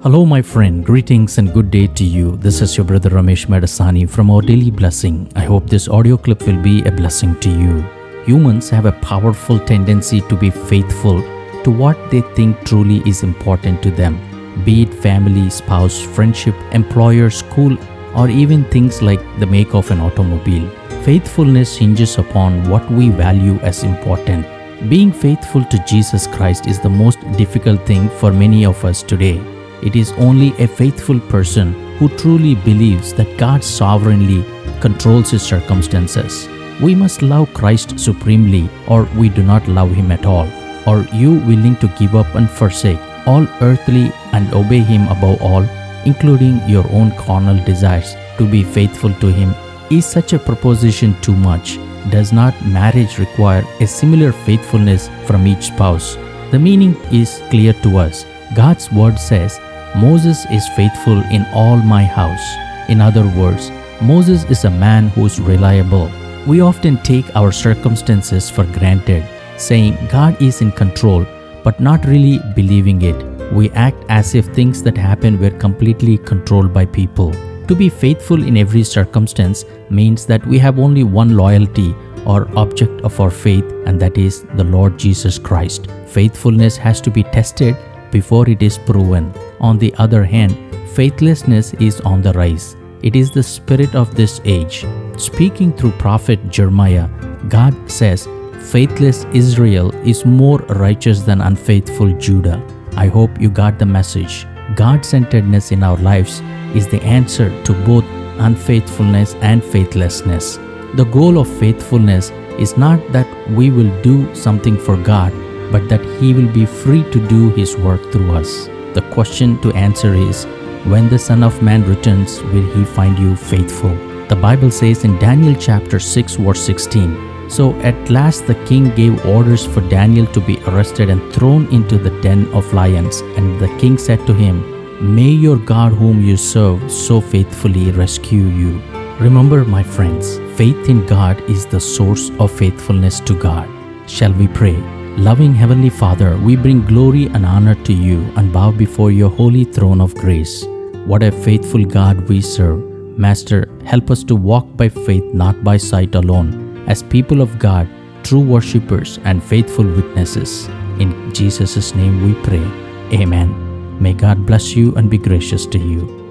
Hello, my friend. Greetings and good day to you. This is your brother Ramesh Madasani from Our Daily Blessing. I hope this audio clip will be a blessing to you. Humans have a powerful tendency to be faithful to what they think truly is important to them, be it family, spouse, friendship, employer, school, or even things like the make of an automobile. Faithfulness hinges upon what we value as important. Being faithful to Jesus Christ is the most difficult thing for many of us today. It is only a faithful person who truly believes that God sovereignly controls his circumstances. We must love Christ supremely, or we do not love him at all. Are you willing to give up and forsake all earthly and obey him above all, including your own carnal desires, to be faithful to him? Is such a proposition too much? Does not marriage require a similar faithfulness from each spouse? The meaning is clear to us. God's word says, Moses is faithful in all my house. In other words, Moses is a man who is reliable. We often take our circumstances for granted, saying God is in control, but not really believing it. We act as if things that happen were completely controlled by people. To be faithful in every circumstance means that we have only one loyalty or object of our faith, and that is the Lord Jesus Christ. Faithfulness has to be tested before it is proven. On the other hand, faithlessness is on the rise. It is the spirit of this age. Speaking through prophet Jeremiah, God says, faithless Israel is more righteous than unfaithful Judah. I hope you got the message. God-centeredness in our lives is the answer to both unfaithfulness and faithlessness. The goal of faithfulness is not that we will do something for God, but that he will be free to do his work through us. The question to answer is, when the Son of Man returns, will he find you faithful? The Bible says in Daniel chapter 6 verse 16, so at last the king gave orders for Daniel to be arrested and thrown into the den of lions. And the king said to him, may your God whom you serve so faithfully rescue you. Remember, my friends, faith in God is the source of faithfulness to God. Shall we pray? Loving Heavenly Father, we bring glory and honor to you and bow before your holy throne of grace. What a faithful God we serve. Master, help us to walk by faith, not by sight alone, as people of God, true worshippers and faithful witnesses. In Jesus' name we pray. Amen. May God bless you and be gracious to you.